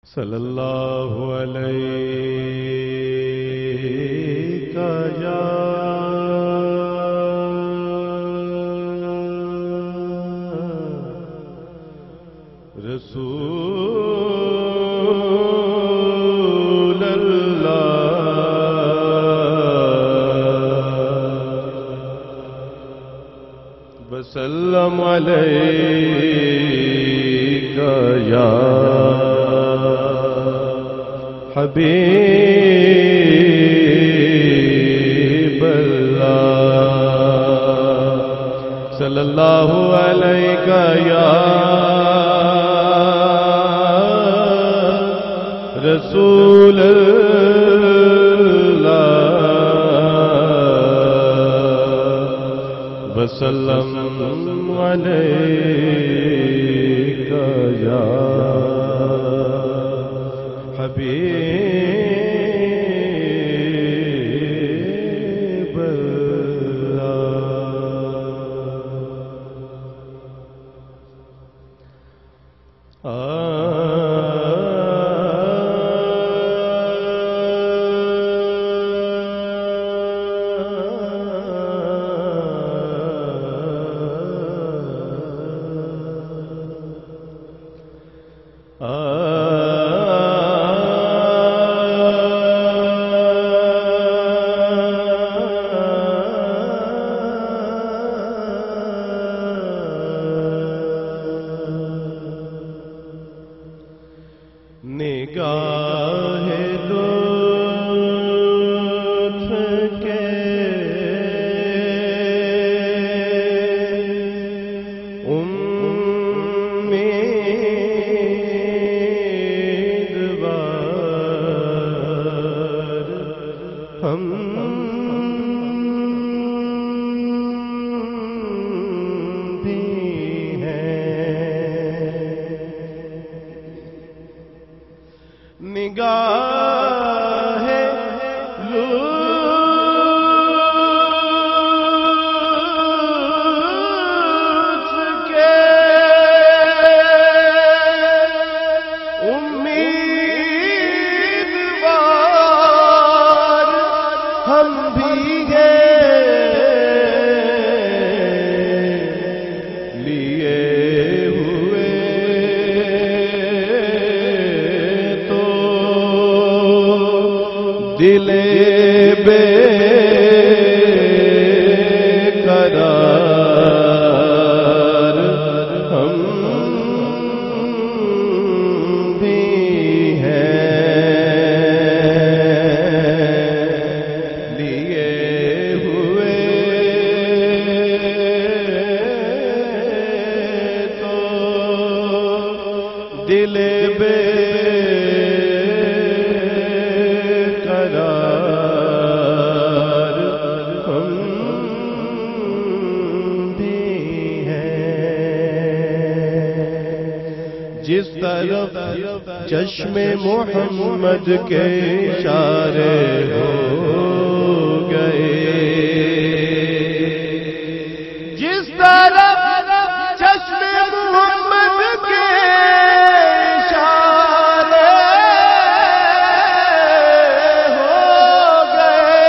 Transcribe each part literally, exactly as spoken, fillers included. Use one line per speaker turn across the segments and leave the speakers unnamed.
صلی اللہ علیہ یا رسول اللہ وسلم علیک یا حبیب اللہ صلی اللہ علیہ یا رسول اللہ وسلم علیک یا حبیب نگاہ لطف کے امیدوار ہم بھی نگاہ لطف کے امیدوار ہم بھی ہیں لیے ہوئے دل بے قرار ہم بھی ہیں لیے ہوئے تو دل بے جس طرف چشم محمد کے اشارے ہو گئے جس طرف چشم محمد کے اشارے ہو گئے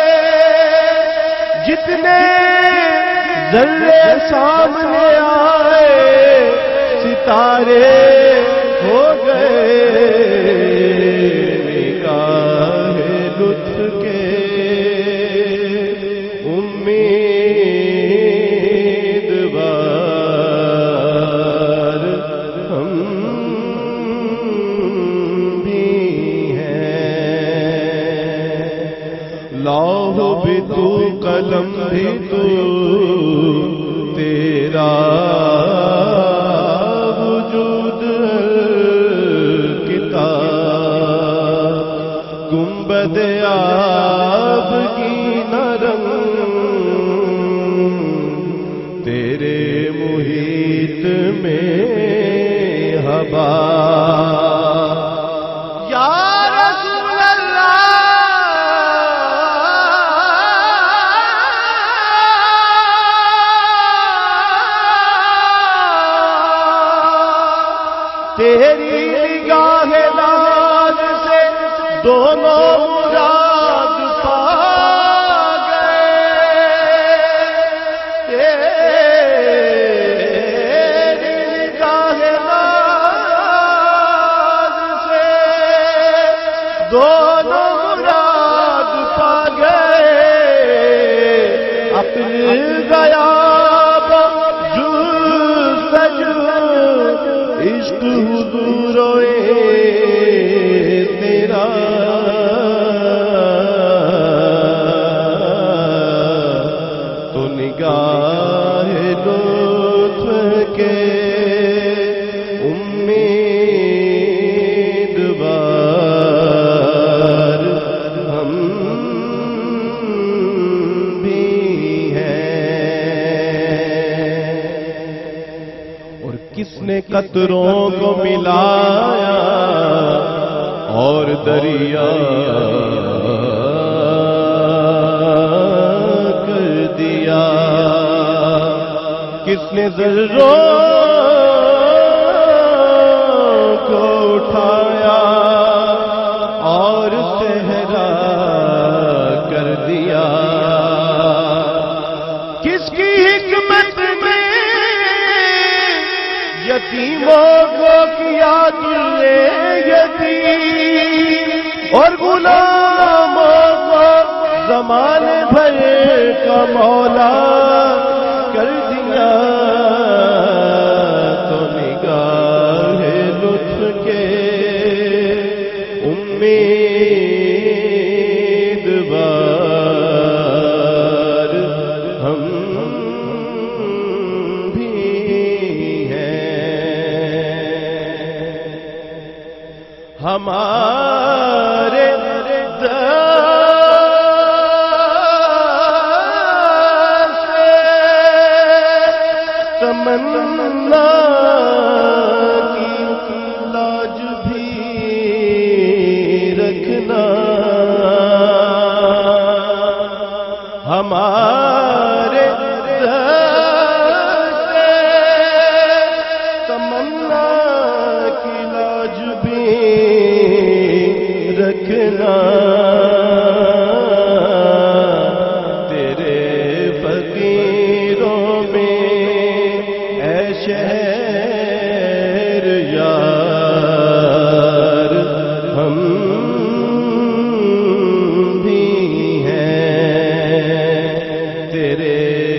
جتنے ذرے سامنے آئے ستارے ہو گئے نگاہ لطف کے امیدوار ہم بھی ہیں لوح بھی تو قلم بھی تو تیرا گنبد آب کی نرم تیرے محیط میں ہوا یا رسول اللہ دونوں مراد پا گئے، تیری نگاہ ناز سے دونوں مراد پا گئے، اپنے گیا جو سجو عشق حضور تیرا، تو نگاہ لطف کے امیدوار ہم بھی ہیں۔ اور کس نے قطروں کو ملایا اور دریا کر دیا، کس نے ذروں کو اٹھایا اور صحرا کر دیا، کس کی حکمت نے یتیموں کو کیا دلے یتیم، اور غلاموں کو زمانے بھر کا مولا کر دیا، تو نگاہ لطف کے امیدوار ہم بھی ہیں۔ ہمارے تمنا کی لاج بھی رکھنا، ہمارے تمنا کی لاج بھی رکھنا، تیرے فقیروں میں اے شہر یار ہم بھی ہیں، تیرے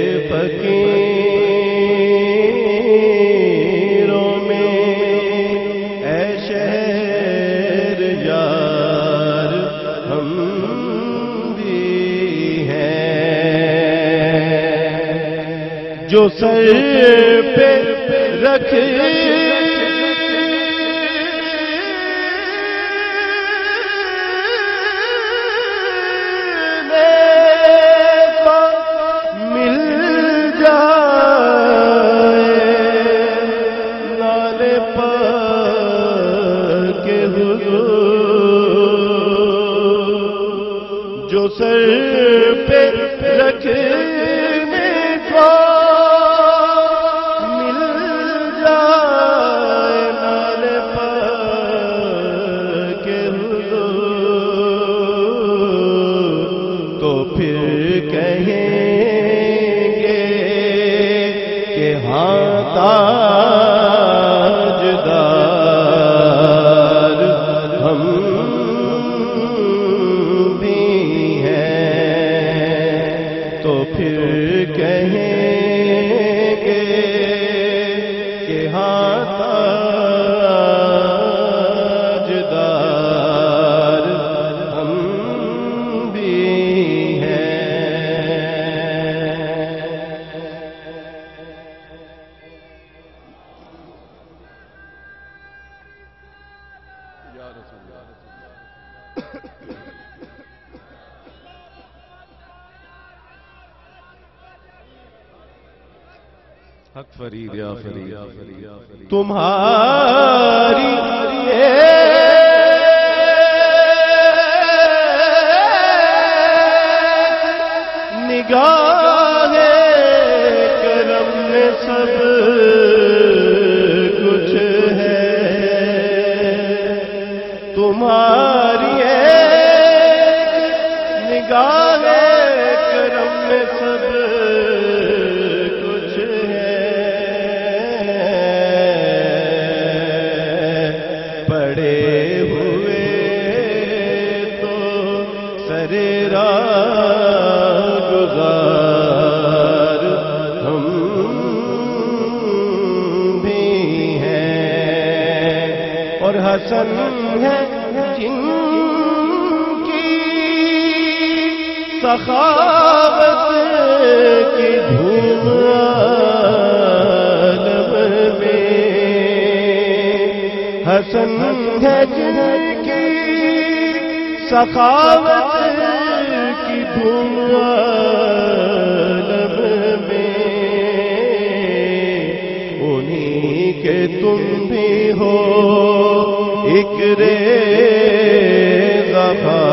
فقیروں میں اے شہر یار ہم بھی ہیں، جو سر پہ رکھ مل جائے نالے پاک کے حضور، جو سر پہ رکھنے کو مل جائے نالے پاک کے حضور، تو پھر کہیں گے کہ ہاں تاجدار ہم بھی ہیں، تو پھر کہیں گے کہ ہاں تاجدار ہم بھی ہیں۔
حق فرید یا فرید
تمہاری نگاہ کرم میں سب کچھ ہے، تمہاری نگاہ کرم میں سب کچھ ہے، پڑے ہوئے تو سرے راہ گزار ہم بھی ہیں، اور حسن ہے جن کی سخاوت کی دھوم عالم میں، حسن ہے جن کی سخاوت کی دھوم عالم میں، انہی کے تم بھی ہو ایک ریزہ